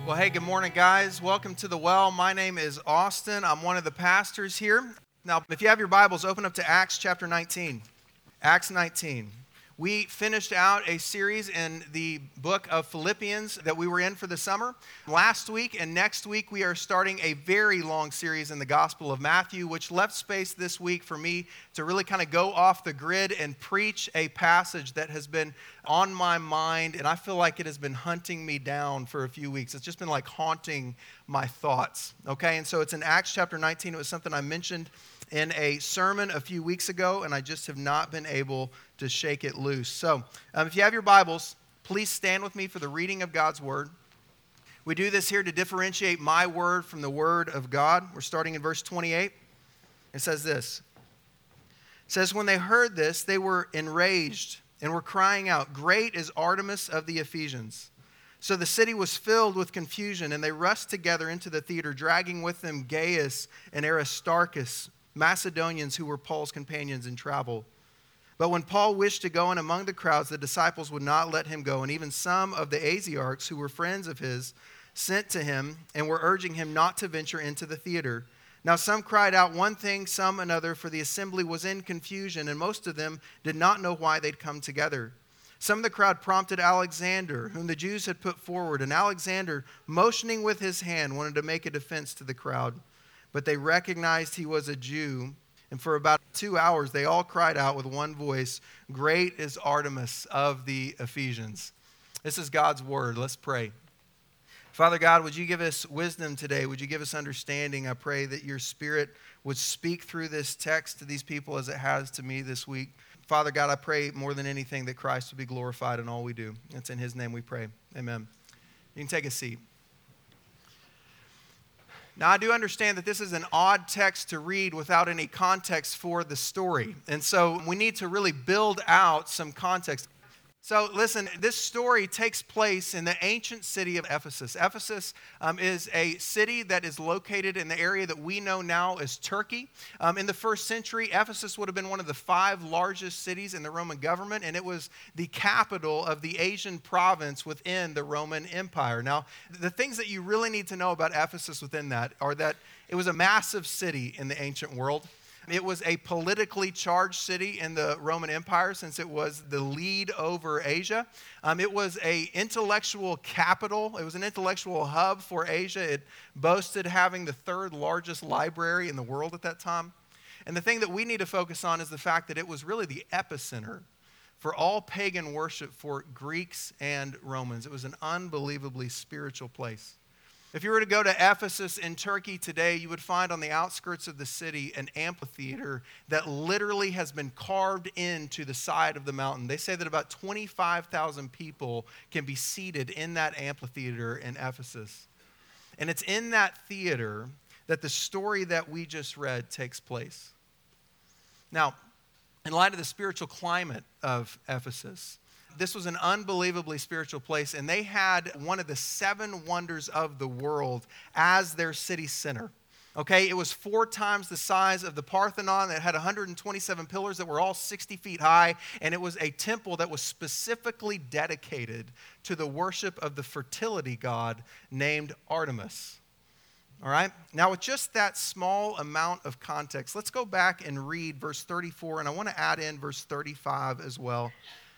Well, hey, good morning, guys. Welcome to The Well. My name is Austin. I'm one of the pastors here. Now, if you have your Bibles, open up to Acts chapter 19. Acts 19. We finished out a series in the book of Philippians that we were in for the summer. Last week and next week, we are starting a very long series in the Gospel of Matthew, which left space this week for me to really kind of go off the grid and preach a passage that has been on my mind, and I feel like it has been hunting me down for a few weeks. It's just been like haunting my thoughts, okay? And so it's in Acts chapter 19. It was something I mentioned in a sermon a few weeks ago, and I just have not been able to shake it loose. So if you have your Bibles, please stand with me for the reading of God's Word. We do this here to differentiate my word from the Word of God. We're starting in verse 28. It says this. It says, when they heard this, they were enraged and were crying out, "Great is Artemis of the Ephesians." So the city was filled with confusion, and they rushed together into the theater, dragging with them Gaius and Aristarchus, Macedonians who were Paul's companions in travel. But when Paul wished to go in among the crowds, the disciples would not let him go, and even some of the Asiarchs, who were friends of his, sent to him and were urging him not to venture into the theater. Now some cried out one thing, some another, for the assembly was in confusion, and most of them did not know why they'd come together. Some of the crowd prompted Alexander, whom the Jews had put forward, and Alexander, motioning with his hand, wanted to make a defense to the crowd. But they recognized he was a Jew, and for about 2 hours they all cried out with one voice, "Great is Artemis of the Ephesians." This is God's word. Let's pray. Father God, would you give us wisdom today? Would you give us understanding? I pray that your Spirit would speak through this text to these people as it has to me this week. Father God, I pray more than anything that Christ would be glorified in all we do. It's in his name we pray. Amen. You can take a seat. Now, I do understand that this is an odd text to read without any context for the story. And so we need to really build out some context. So listen, this story takes place in the ancient city of Ephesus. Ephesus is a city that is located in the area that we know now as Turkey. In the first century, Ephesus would have been one of the 5 largest cities in the Roman government, and it was the capital of the Asian province within the Roman Empire. Now, the things that you really need to know about Ephesus within that are that it was a massive city in the ancient world. It was a politically charged city in the Roman Empire since it was the lead over Asia. It was an intellectual capital. It was an intellectual hub for Asia. It boasted having the 3rd largest library in the world at that time. And the thing that we need to focus on is the fact that it was really the epicenter for all pagan worship for Greeks and Romans. It was an unbelievably spiritual place. If you were to go to Ephesus in Turkey today, you would find on the outskirts of the city an amphitheater that literally has been carved into the side of the mountain. They say that about 25,000 people can be seated in that amphitheater in Ephesus. And it's in that theater that the story that we just read takes place. Now, in light of the spiritual climate of Ephesus, this was an unbelievably spiritual place, and they had one of the 7 wonders of the world as their city center. Okay, it was 4 times the size of the Parthenon. It had 127 pillars that were all 60 feet high, and it was a temple that was specifically dedicated to the worship of the fertility god named Artemis. All right, now with just that small amount of context, let's go back and read verse 34, and I want to add in verse 35 as well.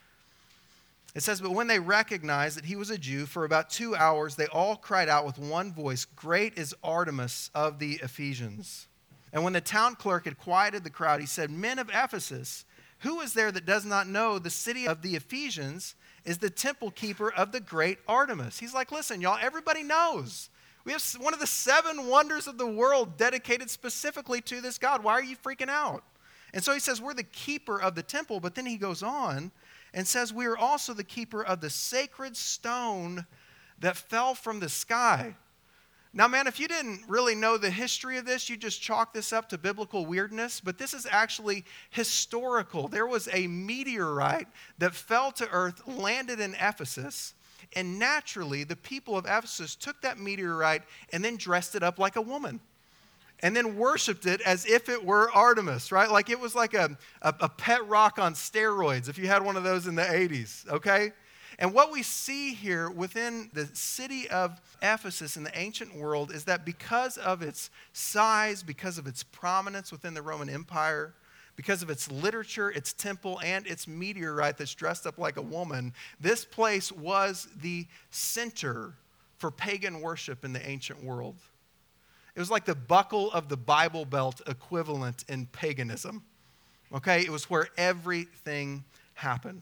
It says, but when they recognized that he was a Jew, for about 2 hours, they all cried out with one voice, "Great is Artemis of the Ephesians." And when the town clerk had quieted the crowd, he said, "Men of Ephesus, who is there that does not know the city of the Ephesians is the temple keeper of the great Artemis?" He's like, listen, y'all, everybody knows. We have one of the 7 wonders of the world dedicated specifically to this God. Why are you freaking out? And so he says, we're the keeper of the temple, but then he goes on and says, we are also the keeper of the sacred stone that fell from the sky. Now, man, if you didn't really know the history of this, you just chalk this up to biblical weirdness, but this is actually historical. There was a meteorite that fell to earth, landed in Ephesus, and naturally, the people of Ephesus took that meteorite and then dressed it up like a woman. And then worshiped it as if it were Artemis, right? Like it was like a pet rock on steroids, if you had one of those in the 80s, okay? And what we see here within the city of Ephesus in the ancient world is that because of its size, because of its prominence within the Roman Empire, because of its literature, its temple, and its meteorite that's dressed up like a woman, this place was the center for pagan worship in the ancient world. It was like the buckle of the Bible Belt equivalent in paganism. Okay, it was where everything happened.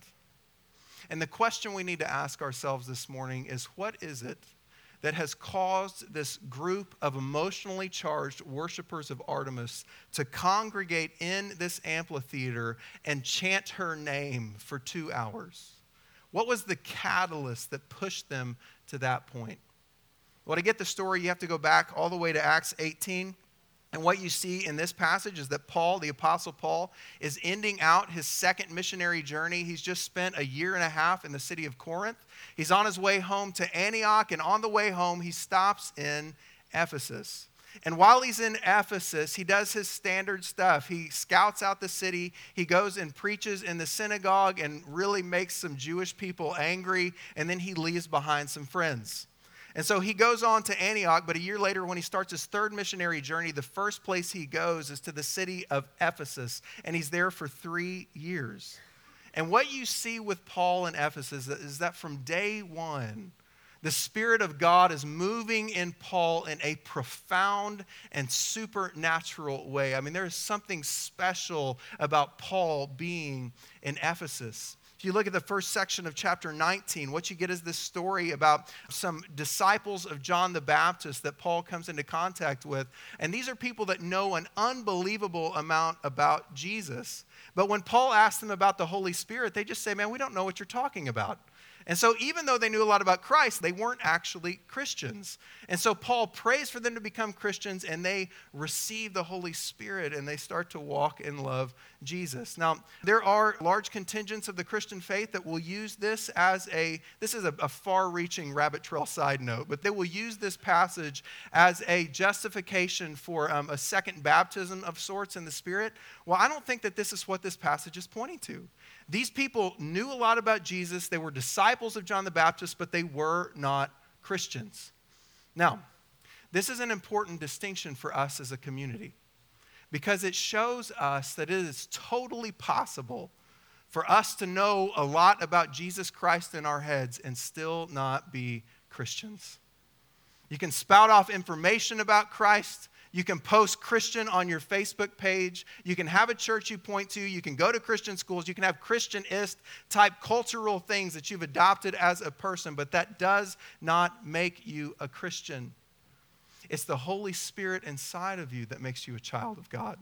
And the question we need to ask ourselves this morning is, what is it that has caused this group of emotionally charged worshipers of Artemis to congregate in this amphitheater and chant her name for 2 hours? What was the catalyst that pushed them to that point? Well, to get the story, you have to go back all the way to Acts 18. And what you see in this passage is that Paul, the Apostle Paul, is ending out his second missionary journey. He's just spent 1.5 years in the city of Corinth. He's on his way home to Antioch, and on the way home, he stops in Ephesus. And while he's in Ephesus, he does his standard stuff. He scouts out the city. He goes and preaches in the synagogue and really makes some Jewish people angry, and then he leaves behind some friends. And so he goes on to Antioch, but 1 year later when he starts his third missionary journey, the first place he goes is to the city of Ephesus, and he's there for 3 years. And what you see with Paul in Ephesus is that from day one, the Spirit of God is moving in Paul in a profound and supernatural way. I mean, there is something special about Paul being in Ephesus. If you look at the first section of chapter 19, what you get is this story about some disciples of John the Baptist that Paul comes into contact with. And these are people that know an unbelievable amount about Jesus. But when Paul asks them about the Holy Spirit, they just say, man, we don't know what you're talking about. And so even though they knew a lot about Christ, they weren't actually Christians. And so Paul prays for them to become Christians, and they receive the Holy Spirit, and they start to walk and love Jesus. Now, there are large contingents of the Christian faith that will use this as this is a far-reaching rabbit trail side note, but they will use this passage as a justification for a second baptism of sorts in the Spirit. Well, I don't think that this is what this passage is pointing to. These people knew a lot about Jesus. They were disciples of John the Baptist, but they were not Christians. Now, this is an important distinction for us as a community because it shows us that it is totally possible for us to know a lot about Jesus Christ in our heads and still not be Christians. You can spout off information about Christ. You can post Christian on your Facebook page. You can have a church you point to. You can go to Christian schools. You can have Christianist type cultural things that you've adopted as a person, but that does not make you a Christian. It's the Holy Spirit inside of you that makes you a child of God.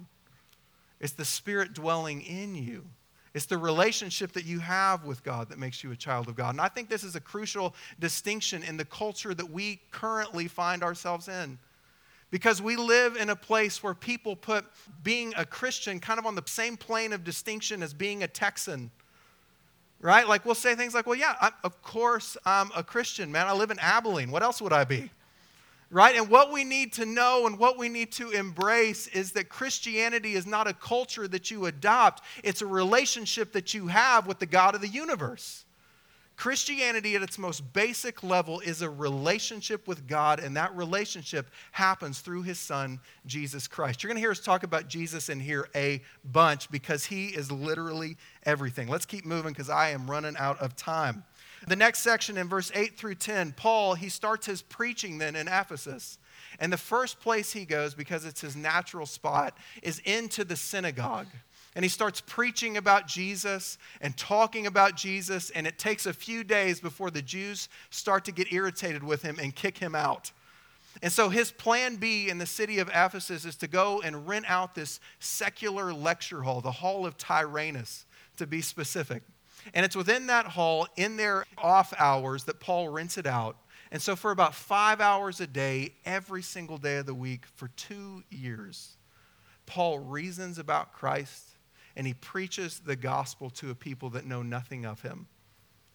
It's the Spirit dwelling in you. It's the relationship that you have with God that makes you a child of God. And I think this is a crucial distinction in the culture that we currently find ourselves in. Because we live in a place where people put being a Christian kind of on the same plane of distinction as being a Texan, right? Like we'll say things like, well, yeah, of course I'm a Christian, man. I live in Abilene. What else would I be? Right? And what we need to know and what we need to embrace is that Christianity is not a culture that you adopt. It's a relationship that you have with the God of the universe. Christianity at its most basic level is a relationship with God, and that relationship happens through His Son, Jesus Christ. You're going to hear us talk about Jesus in here a bunch because He is literally everything. Let's keep moving because I am running out of time. The next section in verse 8 through 10, Paul, he starts his preaching then in Ephesus. And the first place he goes, because it's his natural spot, is into the synagogue. And he starts preaching about Jesus and talking about Jesus, and it takes a few days before the Jews start to get irritated with him and kick him out. And so his plan B in the city of Ephesus is to go and rent out this secular lecture hall, the Hall of Tyrannus, to be specific. And it's within that hall, in their off hours, that Paul rents it out. And so for about 5 hours a day, every single day of the week, for 2 years, Paul reasons about Christ, and he preaches the gospel to a people that know nothing of him.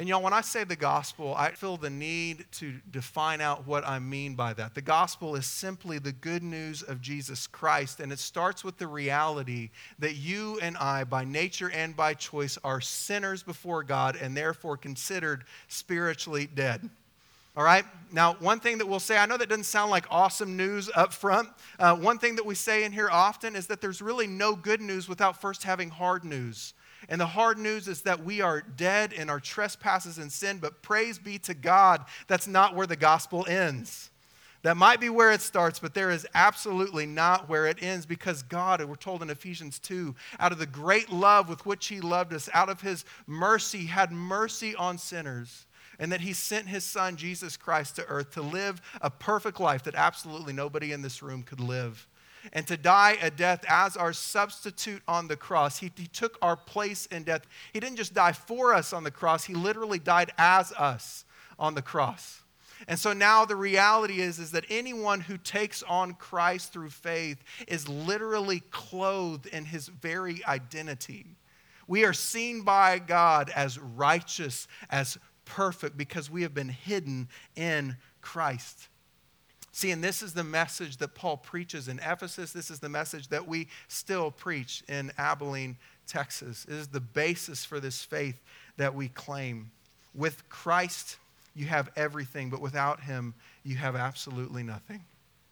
And y'all, when I say the gospel, I feel the need to define out what I mean by that. The gospel is simply the good news of Jesus Christ, and it starts with the reality that you and I, by nature and by choice, are sinners before God and therefore considered spiritually dead. All right? Now, one thing that we'll say, I know that doesn't sound like awesome news up front. One thing that we say in here often is that there's really no good news without first having hard news. And the hard news is that we are dead in our trespasses and sin, but praise be to God, that's not where the gospel ends. That might be where it starts, but there is absolutely not where it ends, because God, we're told in Ephesians 2, out of the great love with which he loved us, out of his mercy, had mercy on sinners, and that he sent his son, Jesus Christ, to earth to live a perfect life that absolutely nobody in this room could live. And to die a death as our substitute on the cross. He took our place in death. He didn't just die for us on the cross. He literally died as us on the cross. And so now the reality is that anyone who takes on Christ through faith is literally clothed in his very identity. We are seen by God as righteous, as perfect, because we have been hidden in Christ. See, and this is the message that Paul preaches in Ephesus. This is the message that we still preach in Abilene, Texas. It is the basis for this faith that we claim. With Christ, you have everything, but without him, you have absolutely nothing.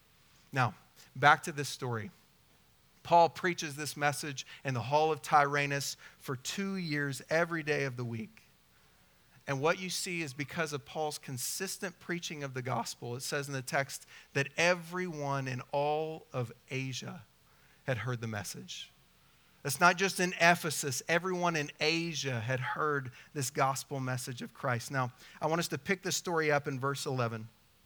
Now, back to this story. Paul preaches this message in the hall of Tyrannus for 2 years, every day of the week. And what you see is because of Paul's consistent preaching of the gospel, it says in the text that everyone in all of Asia had heard the message. It's not just in Ephesus. Everyone in Asia had heard this gospel message of Christ. Now, I want us to pick this story up in verse 11.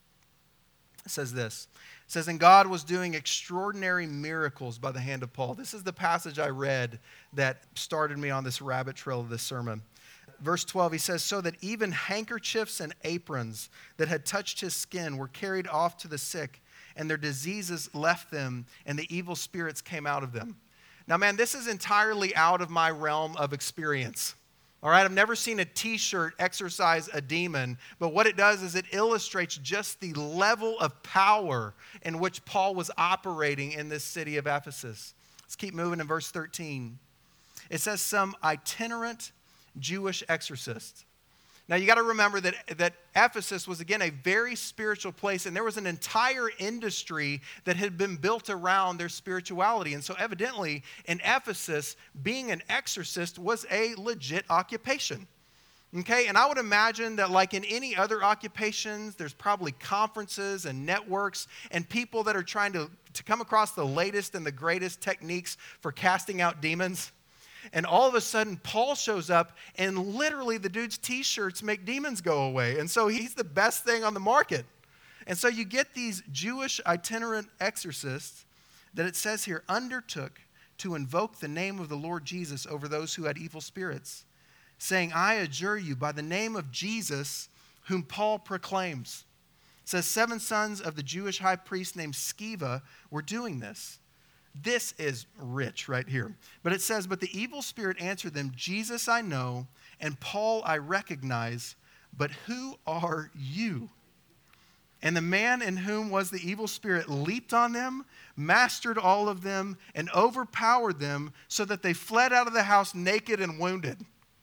It says this. It says, and God was doing extraordinary miracles by the hand of Paul. This is the passage I read that started me on this rabbit trail of this sermon. Verse 12, he says, so that even handkerchiefs and aprons that had touched his skin were carried off to the sick, and their diseases left them, and the evil spirits came out of them. Now, man, this is entirely out of my realm of experience. All right, I've never seen a t-shirt exorcise a demon, but what it does is it illustrates just the level of power in which Paul was operating in this city of Ephesus. Let's keep moving in verse 13. It says some itinerant Jewish exorcist. Now you got to remember that Ephesus was again a very spiritual place, and there was an entire industry that had been built around their spirituality. And so evidently in Ephesus, being an exorcist was a legit occupation. Okay, and I would imagine that like in any other occupations, there's probably conferences and networks and people that are trying to come across the latest and the greatest techniques for casting out demons. And all of a sudden, Paul shows up, and literally the dude's t-shirts make demons go away. And so he's the best thing on the market. And so you get these Jewish itinerant exorcists that it says here undertook to invoke the name of the Lord Jesus over those who had evil spirits, saying, I adjure you by the name of Jesus, whom Paul proclaims. It says 7 sons of the Jewish high priest named Sceva were doing this. This is rich right here. But it says, but the evil spirit answered them, Jesus I know, and Paul I recognize, but who are you? And the man in whom was the evil spirit leaped on them, mastered all of them, and overpowered them, so that they fled out of the house naked and wounded.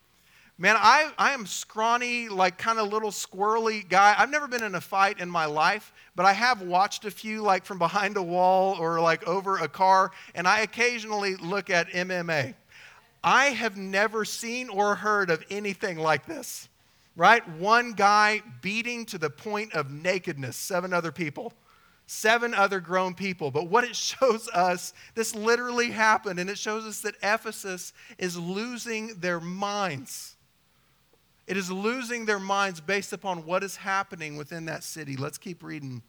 Man, I am scrawny, like kind of little squirrely guy. I've never been in a fight in my life, but I have watched a few like from behind a wall or like over a car, and I occasionally look at MMA. I have never seen or heard of anything like this, right? One guy beating to the point of nakedness 7 other people. 7 other grown people. But what it shows us, this literally happened, and it shows us that Ephesus is losing their minds. It is losing their minds based upon what is happening within that city. Let's keep reading.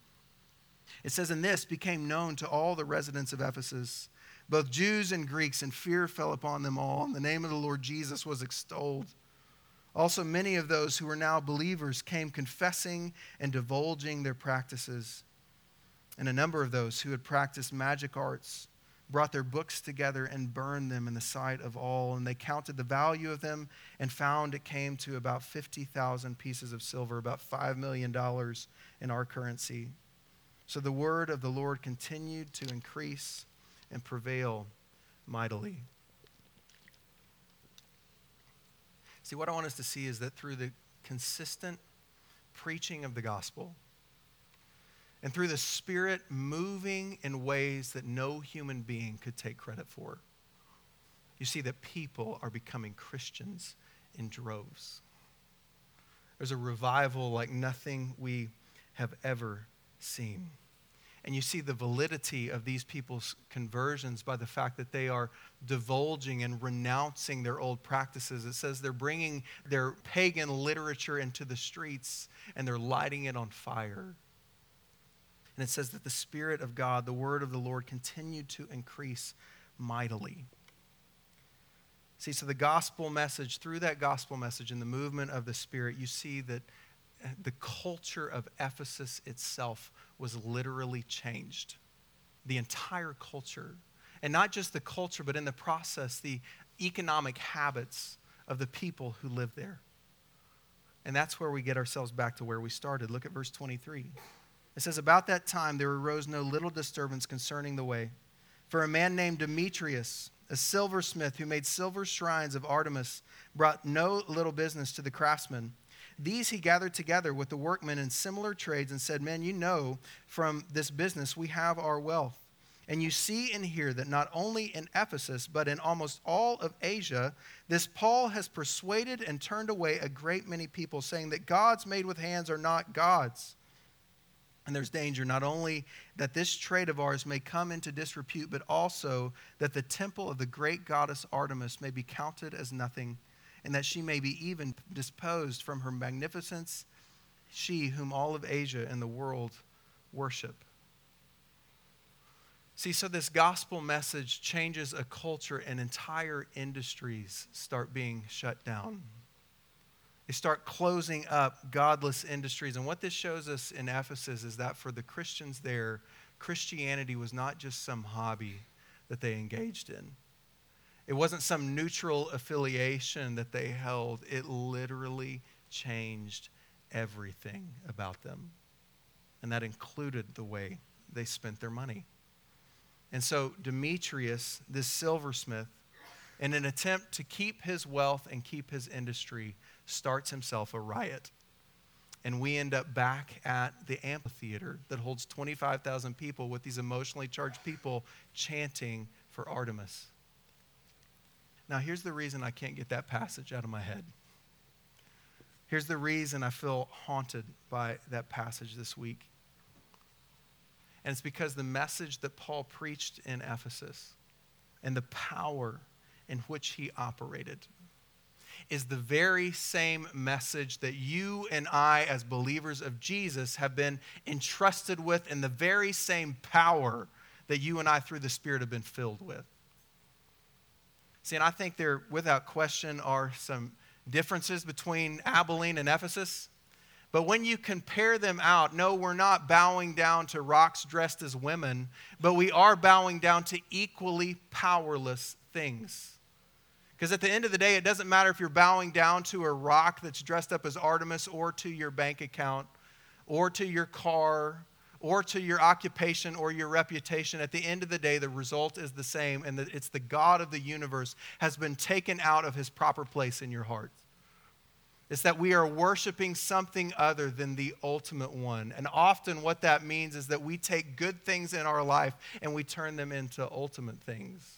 It says, and this became known to all the residents of Ephesus, both Jews and Greeks, and fear fell upon them all, and the name of the Lord Jesus was extolled. Also, many of those who were now believers came confessing and divulging their practices. And a number of those who had practiced magic arts, brought their books together and burned them in the sight of all. And they counted the value of them and found it came to about 50,000 pieces of silver, about $5 million in our currency. So the word of the Lord continued to increase and prevail mightily. See, what I want us to see is that through the consistent preaching of the gospel, and through the Spirit moving in ways that no human being could take credit for, you see that people are becoming Christians in droves. There's a revival like nothing we have ever seen. And you see the validity of these people's conversions by the fact that they are divulging and renouncing their old practices. It says they're bringing their pagan literature into the streets and they're lighting it on fire. And it says that the Spirit of God, the word of the Lord, continued to increase mightily. See, so the gospel message, through that gospel message and the movement of the Spirit, you see that the culture of Ephesus itself was literally changed. The entire culture. And not just the culture, but in the process, the economic habits of the people who lived there. And that's where we get ourselves back to where we started. Look at verse 23. It says, about that time there arose no little disturbance concerning the way. For a man named Demetrius, a silversmith who made silver shrines of Artemis, brought no little business to the craftsmen. These he gathered together with the workmen in similar trades and said, men, you know from this business we have our wealth. And you see and hear that not only in Ephesus, but in almost all of Asia, this Paul has persuaded and turned away a great many people, saying that gods made with hands are not gods. And there's danger not only that this trade of ours may come into disrepute, but also that the temple of the great goddess Artemis may be counted as nothing, and that she may be even disposed from her magnificence, she whom all of Asia and the world worship. See, so this gospel message changes a culture and entire industries start being shut down. They start closing up godless industries. And what this shows us in Ephesus is that for the Christians there, Christianity was not just some hobby that they engaged in. It wasn't some neutral affiliation that they held. It literally changed everything about them. And that included the way they spent their money. And so Demetrius, this silversmith, in an attempt to keep his wealth and keep his industry, starts himself a riot. And we end up back at the amphitheater that holds 25,000 people with these emotionally charged people chanting for Artemis. Now, here's the reason I can't get that passage out of my head. Here's the reason I feel haunted by that passage this week. And it's because the message that Paul preached in Ephesus and the power in which he operated is the very same message that you and I, as believers of Jesus, have been entrusted with, and the very same power that you and I, through the Spirit, have been filled with. See, and I think there, without question, are some differences between Abilene and Ephesus. But when you compare them out, no, we're not bowing down to rocks dressed as women, but we are bowing down to equally powerless things. Because at the end of the day, it doesn't matter if you're bowing down to a rock that's dressed up as Artemis, or to your bank account, or to your car, or to your occupation or your reputation. At the end of the day, the result is the same, and it's the God of the universe has been taken out of his proper place in your heart. It's that we are worshiping something other than the ultimate one. And often what that means is that we take good things in our life and we turn them into ultimate things.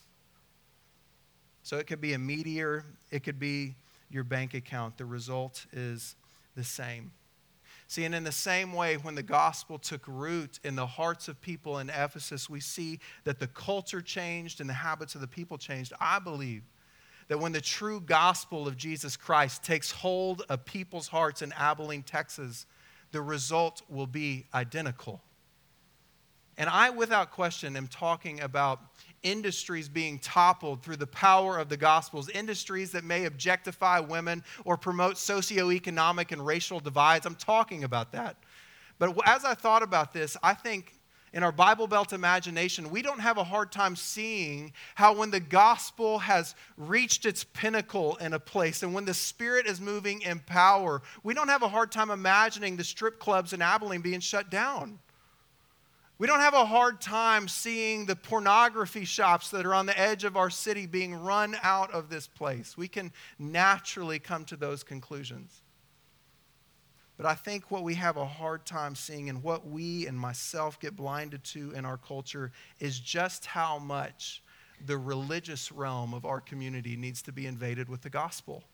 So it could be a meteor, it could be your bank account. The result is the same. See, and in the same way, when the gospel took root in the hearts of people in Ephesus, we see that the culture changed and the habits of the people changed. I believe that when the true gospel of Jesus Christ takes hold of people's hearts in Abilene, Texas, the result will be identical. And I, without question, am talking about industries being toppled through the power of the Gospels, industries that may objectify women or promote socioeconomic and racial divides. I'm talking about that. But as I thought about this, I think in our Bible Belt imagination, we don't have a hard time seeing how when the gospel has reached its pinnacle in a place and when the Spirit is moving in power, we don't have a hard time imagining the strip clubs in Abilene being shut down. We don't have a hard time seeing the pornography shops that are on the edge of our city being run out of this place. We can naturally come to those conclusions. But I think what we have a hard time seeing and what we and myself get blinded to in our culture is just how much the religious realm of our community needs to be invaded with the gospel.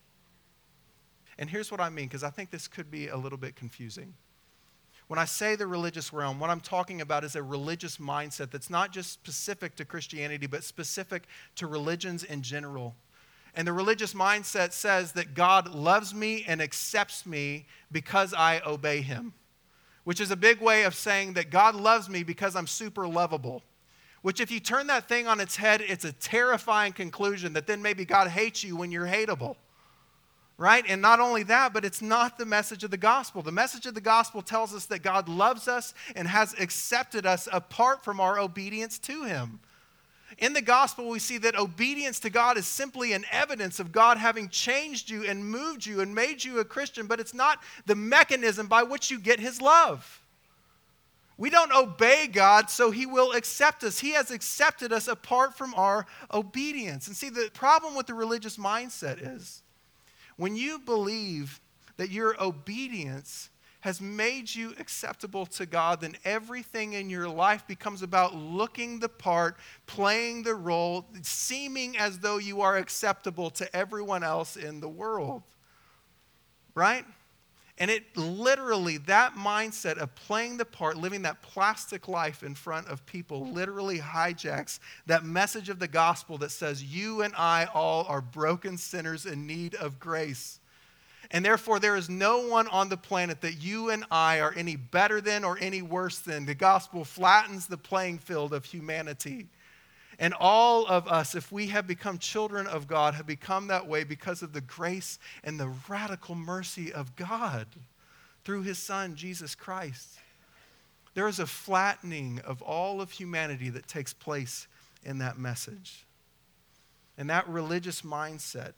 And here's what I mean, because I think this could be a little bit confusing. When I say the religious realm, what I'm talking about is a religious mindset that's not just specific to Christianity, but specific to religions in general. And the religious mindset says that God loves me and accepts me because I obey him, which is a big way of saying that God loves me because I'm super lovable, which if you turn that thing on its head, it's a terrifying conclusion that then maybe God hates you when you're hateable, right? And not only that, but it's not the message of the gospel. The message of the gospel tells us that God loves us and has accepted us apart from our obedience to him. In the gospel, we see that obedience to God is simply an evidence of God having changed you and moved you and made you a Christian, but it's not the mechanism by which you get his love. We don't obey God so he will accept us. He has accepted us apart from our obedience. And see, the problem with the religious mindset is when you believe that your obedience has made you acceptable to God, then everything in your life becomes about looking the part, playing the role, seeming as though you are acceptable to everyone else in the world, right? And it literally, that mindset of playing the part, living that plastic life in front of people, literally hijacks that message of the gospel that says you and I all are broken sinners in need of grace. And therefore, there is no one on the planet that you and I are any better than or any worse than. The gospel flattens the playing field of humanity. And all of us, if we have become children of God, have become that way because of the grace and the radical mercy of God through his Son, Jesus Christ. There is a flattening of all of humanity that takes place in that message. And that religious mindset,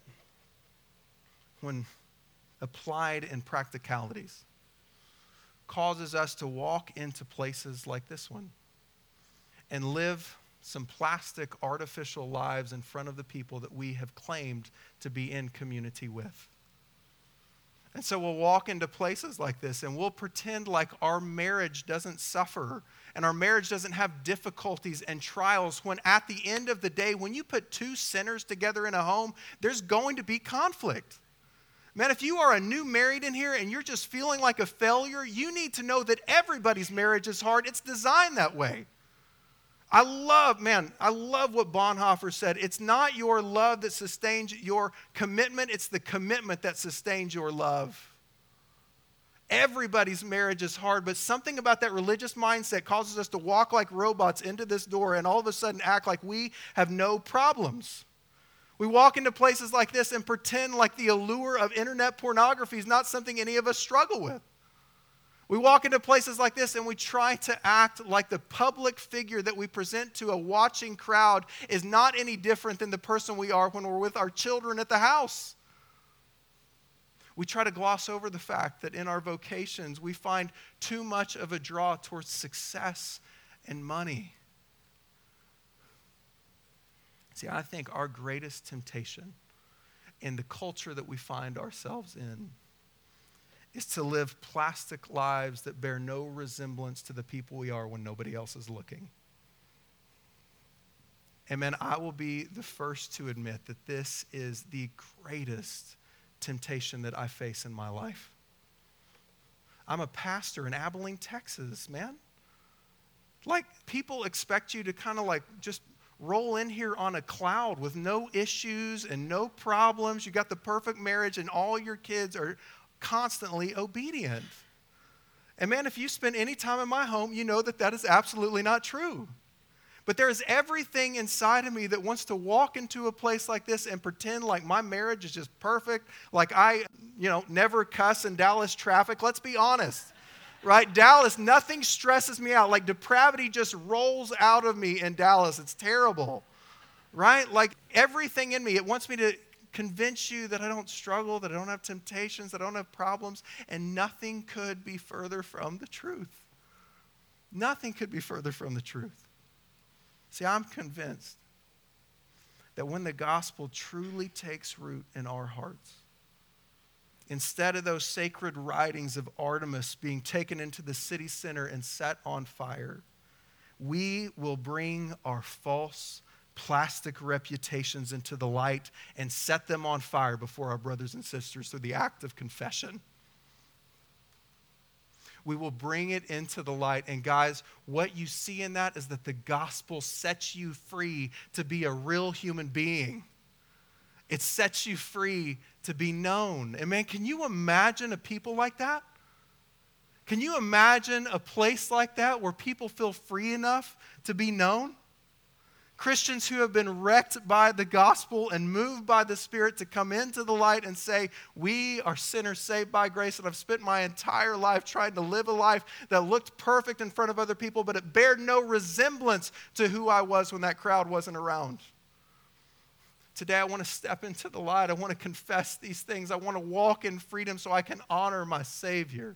when applied in practicalities, causes us to walk into places like this one and live some plastic, artificial lives in front of the people that we have claimed to be in community with. And so we'll walk into places like this and we'll pretend like our marriage doesn't suffer and our marriage doesn't have difficulties and trials, when at the end of the day, when you put two sinners together in a home, there's going to be conflict. Man, if you are a new married in here and you're just feeling like a failure, you need to know that everybody's marriage is hard. It's designed that way. I love what Bonhoeffer said. It's not your love that sustains your commitment. It's the commitment that sustains your love. Everybody's marriage is hard, but something about that religious mindset causes us to walk like robots into this door and all of a sudden act like we have no problems. We walk into places like this and pretend like the allure of internet pornography is not something any of us struggle with. We walk into places like this and we try to act like the public figure that we present to a watching crowd is not any different than the person we are when we're with our children at the house. We try to gloss over the fact that in our vocations we find too much of a draw towards success and money. See, I think our greatest temptation in the culture that we find ourselves in is to live plastic lives that bear no resemblance to the people we are when nobody else is looking. And man, I will be the first to admit that this is the greatest temptation that I face in my life. I'm a pastor in Abilene, Texas, man. Like, people expect you to kind of like just roll in here on a cloud with no issues and no problems. You got the perfect marriage and all your kids are constantly obedient. And man, if you spend any time in my home, you know that that is absolutely not true. But there is everything inside of me that wants to walk into a place like this and pretend like my marriage is just perfect, like I, never cuss in Dallas traffic. Let's be honest. right? Dallas, nothing stresses me out. Like depravity just rolls out of me in Dallas. It's terrible, right? Like everything in me, it wants me to convince you that I don't struggle, that I don't have temptations, that I don't have problems, and nothing could be further from the truth. Nothing could be further from the truth. See, I'm convinced that when the gospel truly takes root in our hearts, instead of those sacred writings of Artemis being taken into the city center and set on fire, we will bring our false plastic reputations into the light and set them on fire before our brothers and sisters through the act of confession. We will bring it into the light. And guys, what you see in that is that the gospel sets you free to be a real human being. It sets you free to be known. And man, can you imagine a people like that? Can you imagine a place like that where people feel free enough to be known? Christians who have been wrecked by the gospel and moved by the Spirit to come into the light and say, we are sinners saved by grace, and I've spent my entire life trying to live a life that looked perfect in front of other people, but it bared no resemblance to who I was when that crowd wasn't around. Today I want to step into the light. I want to confess these things. I want to walk in freedom so I can honor my Savior.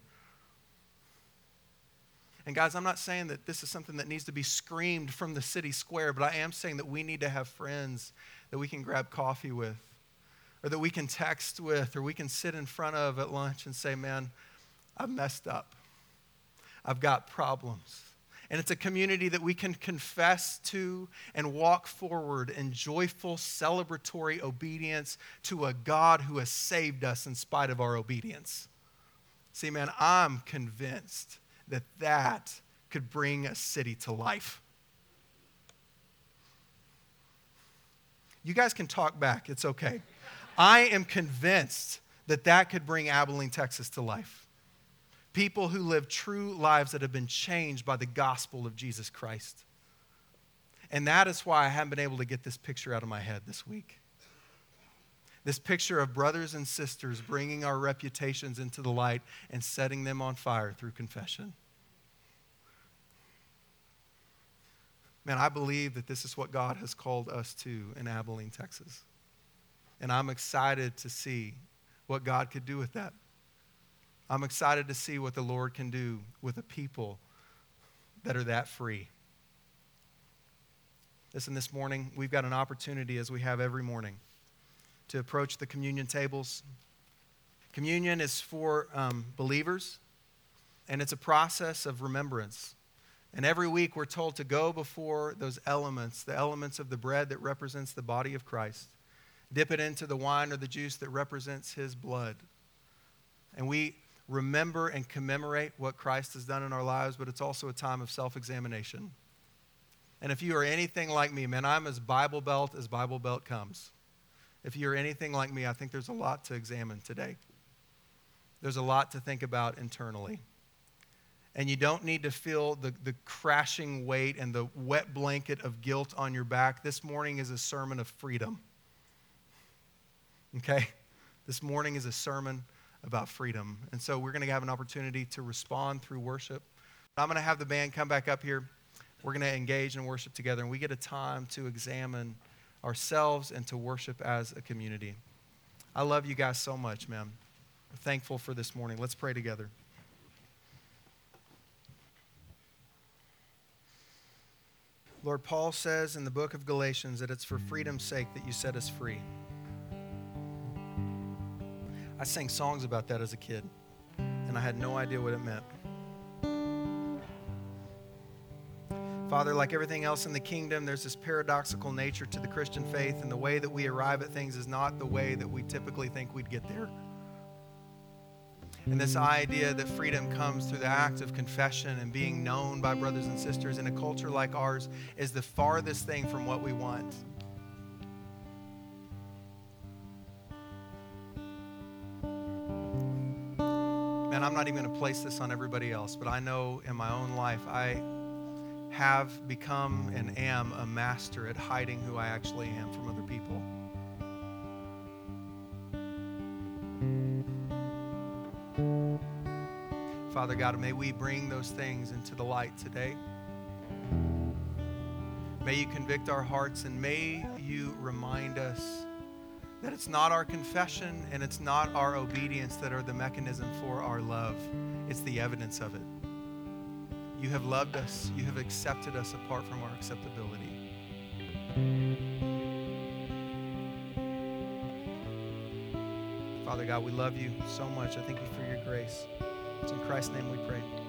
And guys, I'm not saying that this is something that needs to be screamed from the city square, but I am saying that we need to have friends that we can grab coffee with, or that we can text with, or we can sit in front of at lunch and say, man, I've messed up. I've got problems. And it's a community that we can confess to and walk forward in joyful, celebratory obedience to a God who has saved us in spite of our obedience. See, man, I'm convinced that could bring a city to life. You guys can talk back. It's okay. I am convinced that could bring Abilene, Texas to life. People who live true lives that have been changed by the gospel of Jesus Christ. And that is why I haven't been able to get this picture out of my head this week. This picture of brothers and sisters bringing our reputations into the light and setting them on fire through confession. Man, I believe that this is what God has called us to in Abilene, Texas. And I'm excited to see what God could do with that. I'm excited to see what the Lord can do with a people that are that free. Listen, this morning, we've got an opportunity, as we have every morning, to approach the communion tables. Communion is for believers, and it's a process of remembrance. And every week we're told to go before those elements, the elements of the bread that represents the body of Christ, dip it into the wine or the juice that represents his blood. And we remember and commemorate what Christ has done in our lives, but it's also a time of self-examination. And if you are anything like me, man, I'm as Bible Belt comes. If you're anything like me, I think there's a lot to examine today. There's a lot to think about internally. And you don't need to feel the crashing weight and the wet blanket of guilt on your back. This morning is a sermon of freedom. Okay? This morning is a sermon about freedom. And so we're going to have an opportunity to respond through worship. I'm going to have the band come back up here. We're going to engage in worship together, and we get a time to examine ourselves and to worship as a community. I love you guys so much, man. We're thankful for this morning. Let's pray together. Lord, Paul says in the book of Galatians that it's for freedom's sake that you set us free. I sang songs about that as a kid, and I had no idea what it meant. Father, like everything else in the kingdom, there's this paradoxical nature to the Christian faith, and the way that we arrive at things is not the way that we typically think we'd get there. And this idea that freedom comes through the act of confession and being known by brothers and sisters in a culture like ours is the farthest thing from what we want. Man, I'm not even going to place this on everybody else, but I know in my own life I have become and am a master at hiding who I actually am from other people. Father, Father God, may we bring those things into the light today. May you convict our hearts, and may you remind us that it's not our confession and it's not our obedience that are the mechanism for our love. It's the evidence of it. You have loved us. You have accepted us apart from our acceptability. Father God, we love you so much. I thank you for your grace. It's in Christ's name we pray.